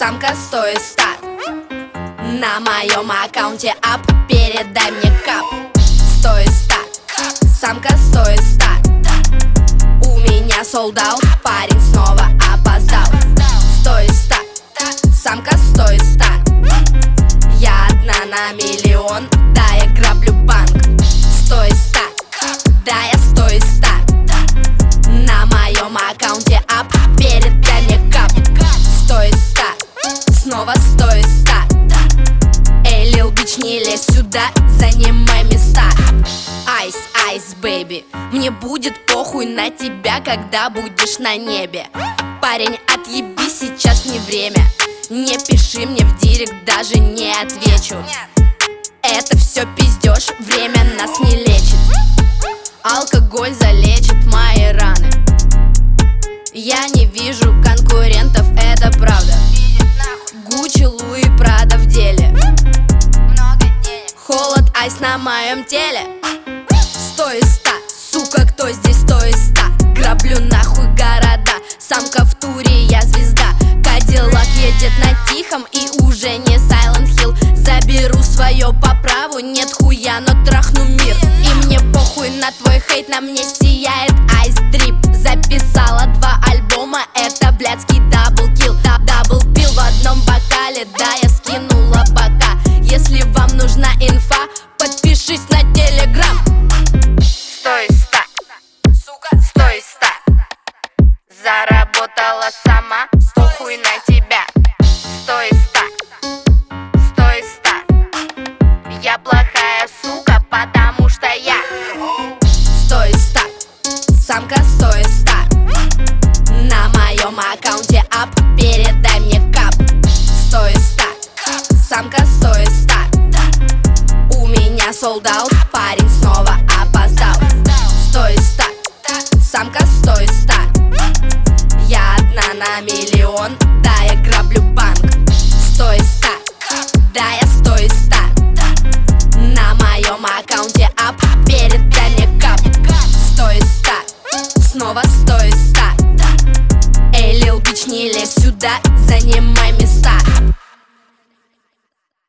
самка 100 из 100. На моем аккаунте ап, передай мне кап. 100 из 100, самка 100 из 100. У меня sold out, парень снова опоздал. 100 из 100, самка 100 из 100. Я одна на миллион, да я граблю банк. 100 из 100, да я 100 из 100. На моем аккаунте ап, передай мне кап. 100 из 100, снова 100 из 100. Эй, Lil Bitch, не лезь сюда, занимай места. Айс, айс, бэйби, мне будет похуй на тебя, когда будешь на небе. Парень, отъебись, сейчас не время. Не пиши мне в директ, даже не отвечу. Это все пиздеж, время нас не лечит. Алкоголь залечит мои раны. Я не вижу конкурентов, это правда. Гуччи, Луи, Прада в деле. Холод, айс на моем теле. 100 из 100, сука, кто здесь 100 из 100? Граблю нахуй города, самка в туре, я звезда. Кадиллак едет на тихом и уже не Silent Hill. Заберу свое по праву, нет хуя, но трахну мир. И мне похуй на твой хейт, на мне сияет айс дрип. Записала 2 альбома, это блядский даблкил. Даблпил в одном бокале, да, я скинула бока. Если вам нужна инфа, подпишись на телеграм. 100 из 100, сука, 100 из 100. Заработала сама, похуй на тебя. 100 из 100, 100 из 100. Я плохая сука, потому что я 100 из 100, самка 100 из 100. На моем аккаунте ап, передай мне кап. 100 из 100, самка 100 из 100. У меня sold out, парень снова опоздал. 100 из 100, самка 100 из 100. Я одна на миллион, да я граблю банк. 100 из 100, да я 100 из 100. На моем аккаунте ап, передай мне кап. 100 из 100, снова 100 из 100. Эй, Lil Bitch, не лезь сюда, занимай место.